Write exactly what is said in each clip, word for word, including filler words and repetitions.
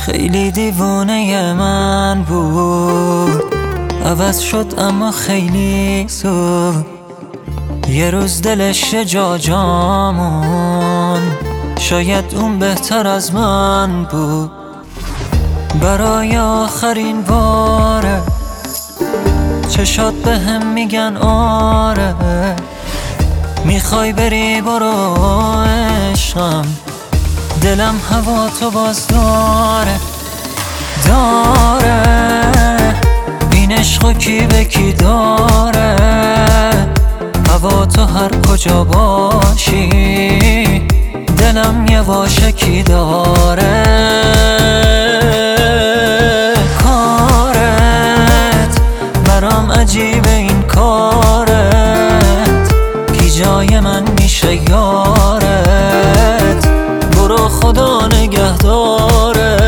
خیلی دیوونه من بود، عوض شد اما خیلی زود. یه روز دلش جا جامون، شاید اون بهتر از من بود. برای آخرین باره چشات به هم میگن آره، میخوای بری برو عشقم، دلم هوا تو باز داره داره. این عشقو کی به کی داره، هوا تو هر کجا باشی، دلم یواشکی داره. کارت برام عجیبه، این کارت کی جای من میشه یارت، برو خدا نگهدارت.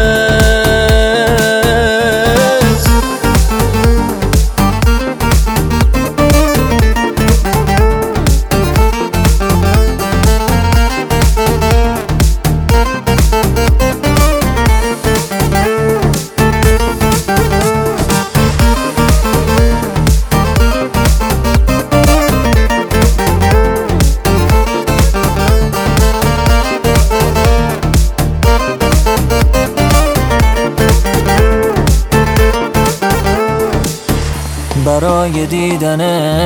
برای دیدن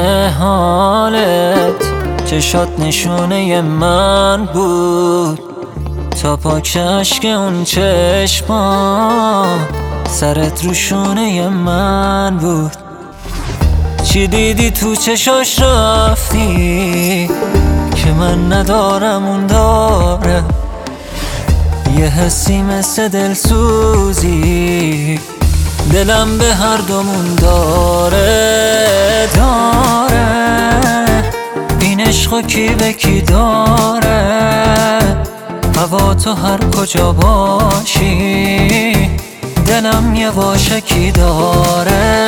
حالت چشات نشونه من بود، تا پاک اشک اون چشما سرت رو شونه من بود. چی دیدی تو چشاش رفتی که من ندارم اون داره، یه حسی مثل دلسوزی دلم به هر دومون داره داره. این عشقو کی به کی داره، هوا تو هر کجا باشی، دلم یواشکی داره.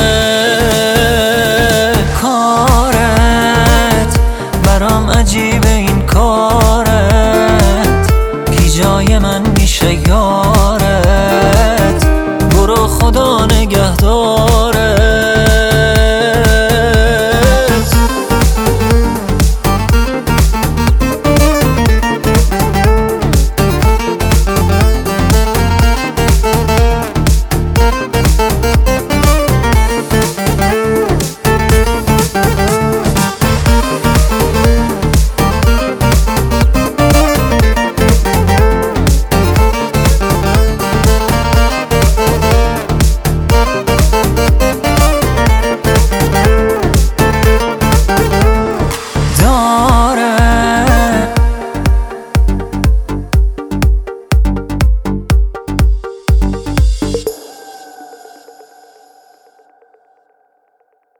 کارت برام عجیبه،